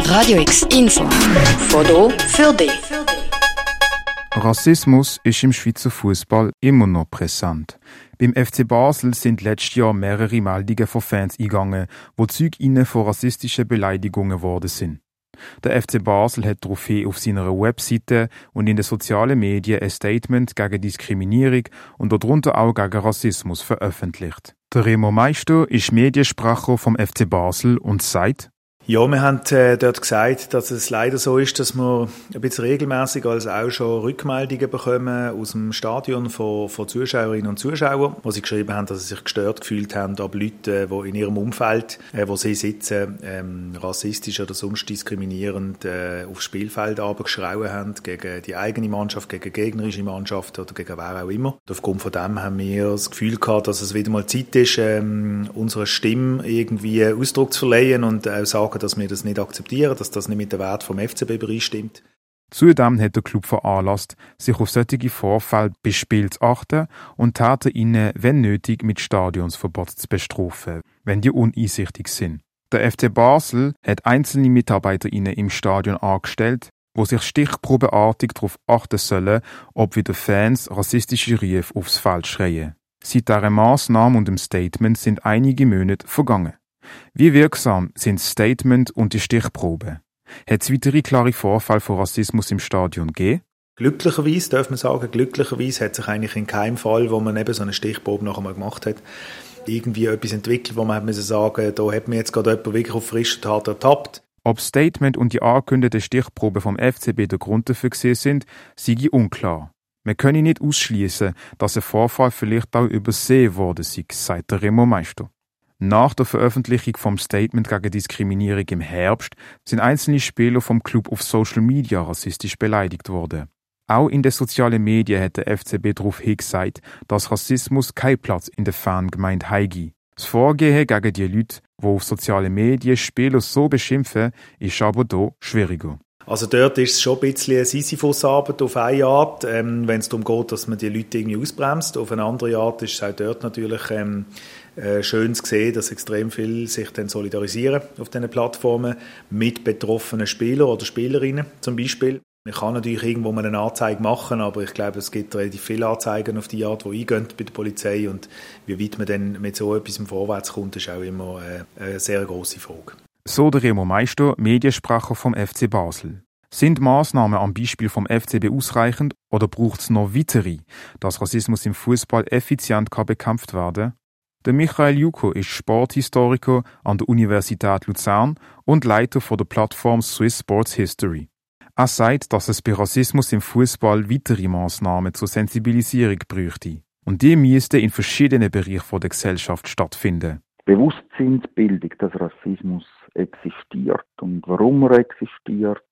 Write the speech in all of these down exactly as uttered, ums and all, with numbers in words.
Radio X Info. Foto für dich. Rassismus ist im Schweizer Fußball immer noch präsent. Beim F C Basel sind letztes Jahr mehrere Meldungen von Fans eingegangen, wo Zeuginnen von rassistischen Beleidigungen geworden sind. Der F C Basel hat daraufhin auf seiner Webseite und in den sozialen Medien ein Statement gegen Diskriminierung und darunter auch gegen Rassismus veröffentlicht. Der Remo Meister ist Mediensprecher vom F C Basel und sagt: Ja, wir haben äh, dort gesagt, dass es leider so ist, dass wir ein bisschen regelmäßig als auch schon Rückmeldungen bekommen aus dem Stadion von, von Zuschauerinnen und Zuschauern, wo sie geschrieben haben, dass sie sich gestört gefühlt haben, ab Leuten, die in ihrem Umfeld, äh, wo sie sitzen, ähm, rassistisch oder sonst diskriminierend äh, aufs Spielfeld runtergeschrauen haben, gegen die eigene Mannschaft, gegen gegnerische Mannschaft oder gegen wer auch immer. Und aufgrund von dem haben wir das Gefühl gehabt, dass es wieder mal Zeit ist, ähm, unserer Stimme irgendwie Ausdruck zu verleihen und auch sagen, dass wir das nicht akzeptieren, dass das nicht mit dem Wert vom F C B übereinstimmt. Zudem hat der Club veranlasst, sich auf solche Vorfälle bei Spielen zu achten und Taten ihnen, wenn nötig, mit Stadionsverbot zu bestrafen, wenn die uneinsichtig sind. Der F C Basel hat einzelne MitarbeiterInnen im Stadion angestellt, wo sich stichprobenartig darauf achten sollen, ob wieder Fans rassistische Rufe aufs Feld schreien. Seit dieser Massnahme und dem Statement sind einige Monate vergangen. Wie wirksam sind das Statement und die Stichprobe? Hat es weitere klare Vorfälle von Rassismus im Stadion gegeben? Glücklicherweise, darf man sagen, glücklicherweise hat sich eigentlich in keinem Fall, wo man eben so eine Stichprobe noch einmal gemacht hat, irgendwie etwas entwickelt, wo man hat müssen sagen, da hat mir jetzt gerade jemand wirklich auf frischer Tat ertappt. Ob das Statement und die angekündigte Stichprobe vom F C B der Grund dafür gewesen sind, sei unklar. Wir können nicht ausschließen, dass ein Vorfall vielleicht auch übersehen worden sei, sagt der Remo Meister. Nach der Veröffentlichung vom Statement gegen Diskriminierung im Herbst sind einzelne Spieler vom Club auf Social Media rassistisch beleidigt worden. Auch in den sozialen Medien hat der F C B darauf hingesagt, dass Rassismus keinen Platz in der Fangemeinde habe. Das Vorgehen gegen die Leute, die auf sozialen Medien Spieler so beschimpfen, ist aber hier schwieriger. Also dort ist es schon ein bisschen eine Sisyphus-Arbeit auf eine Art, ähm, wenn es darum geht, dass man die Leute irgendwie ausbremst. Auf eine andere Art ist es auch dort natürlich ähm, äh, schön zu sehen, dass extrem viele sich dann solidarisieren auf diesen Plattformen mit betroffenen Spielern oder Spielerinnen zum Beispiel. Man kann natürlich irgendwo mal eine Anzeige machen, aber ich glaube, es gibt relativ viele Anzeigen auf die Art, die eingehen bei der Polizei. Und wie weit man dann mit so etwas vorwärts kommt, ist auch immer äh, eine sehr grosse Frage. So der Remo Meister, Mediensprecher vom F C Basel. Sind Massnahmen am Beispiel vom F C B ausreichend oder braucht es noch weitere, dass Rassismus im Fußball effizient kann bekämpft werden? Der Michael Juko ist Sporthistoriker an der Universität Luzern und Leiter von der Plattform Swiss Sports History. Er sagt, dass es bei Rassismus im Fußball weitere Massnahmen zur Sensibilisierung bräuchte. Und die müssten in verschiedenen Bereichen der Gesellschaft stattfinden. Bewusstseinsbildung, dass Rassismus existiert und warum er existiert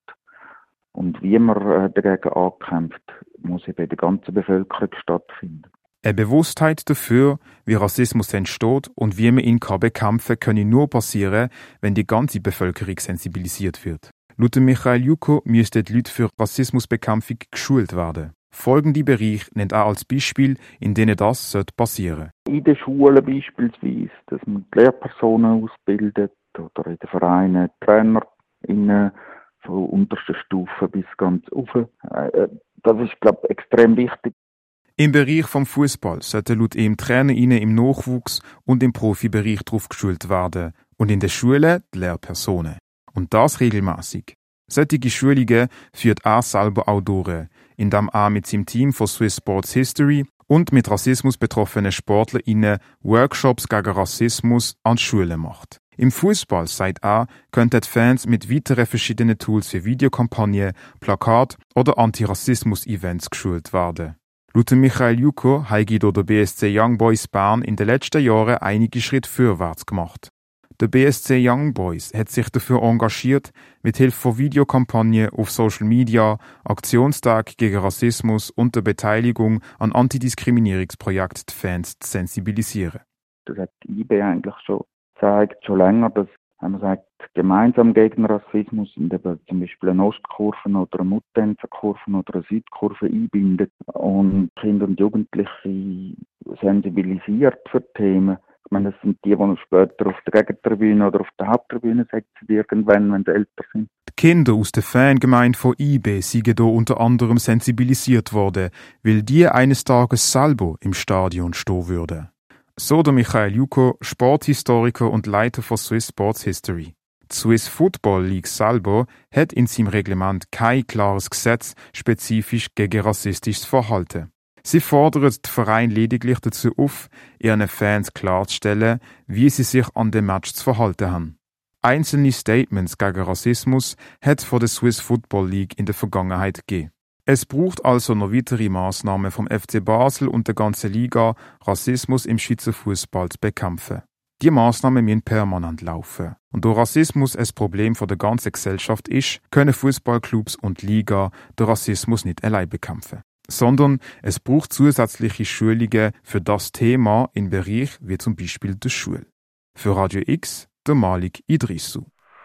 und wie man dagegen ankämpft, muss eben in der ganzen Bevölkerung stattfinden. Eine Bewusstheit dafür, wie Rassismus entsteht und wie man ihn kann bekämpfen kann, kann nur passieren, wenn die ganze Bevölkerung sensibilisiert wird. Laut Michael Juko müssten die Leute für Rassismusbekämpfung geschult werden. Folgende Bereiche nennt er als Beispiel, in denen das passieren sollte. In den Schulen beispielsweise, dass man die Lehrpersonen ausbildet oder in den Vereinen TrainerInnen von unterster Stufe bis ganz rauf. Das ist, glaube ich, extrem wichtig. Im Bereich vom Fußball sollten laut ihm TrainerInnen im Nachwuchs und im Profibereich darauf geschult werden und in den Schulen die Lehrpersonen. Und das regelmäßig. Solche Schulungen führt er selber auch durch, indem er mit seinem Team von Swiss Sports History und mit Rassismus betroffenen SportlerInnen Workshops gegen Rassismus an die Schulen macht. Im Fußball, sagt er, könnten die Fans mit weiteren verschiedenen Tools für Videokampagnen, Plakat oder Antirassismus-Events geschult werden. Laut Michael Juko hat der B S C Young Boys Bern in den letzten Jahren einige Schritte vorwärts gemacht. Der B S C Young Boys hat sich dafür engagiert, mit Hilfe von Videokampagnen auf Social Media, Aktionstag gegen Rassismus und der Beteiligung an Antidiskriminierungsprojekten die Fans zu sensibilisieren. Das hat die I B eigentlich schon gezeigt, schon länger, dass, wenn man sagt, gemeinsam gegen Rassismus und eben zum Beispiel eine Ostkurve oder eine Muttenzerkurve oder eine Südkurve einbindet und Kinder und Jugendliche sensibilisiert für Themen, Ich meine, das sind die, die später auf der Gegentribüne oder auf der Haupttribüne sitzen, irgendwann, wenn sie älter sind. Die Kinder aus der Fangemeinde von I B sind hier unter anderem sensibilisiert worden, weil die eines Tages selber im Stadion stehen würden. So der Michael Juko, Sporthistoriker und Leiter von Swiss Sports History. Die Swiss Football League selber hat in seinem Reglement kein klares Gesetz spezifisch gegen rassistisches Verhalten. Sie fordern den Verein lediglich dazu auf, ihren Fans klarzustellen, wie sie sich an dem Match zu verhalten haben. Einzelne Statements gegen Rassismus hat es von der Swiss Football League in der Vergangenheit gegeben. Es braucht also noch weitere Massnahmen vom F C Basel und der ganzen Liga, Rassismus im Schweizer Fußball zu bekämpfen. Die Massnahmen müssen permanent laufen. Und da Rassismus ein Problem von der ganzen Gesellschaft ist, können Fußballclubs und Liga den Rassismus nicht allein bekämpfen. Sondern es braucht zusätzliche Schulungen für das Thema in Bereichen wie zum Beispiel der Schule. Für Radio X, der Malik Idrissou.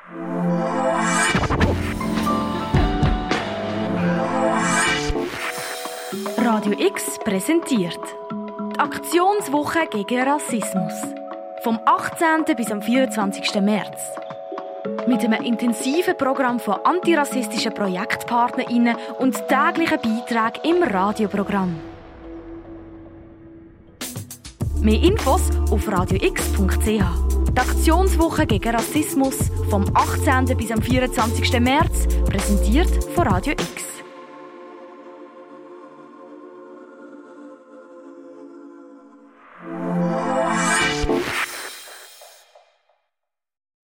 Radio X präsentiert die Aktionswoche gegen Rassismus. Vom achtzehnten bis am vierundzwanzigsten März. Mit einem intensiven Programm von antirassistischen ProjektpartnerInnen und täglichen Beiträgen im Radioprogramm. Mehr Infos auf radio x punkt c h. Die Aktionswoche gegen Rassismus vom achtzehnten bis am vierundzwanzigsten März, präsentiert von Radio X.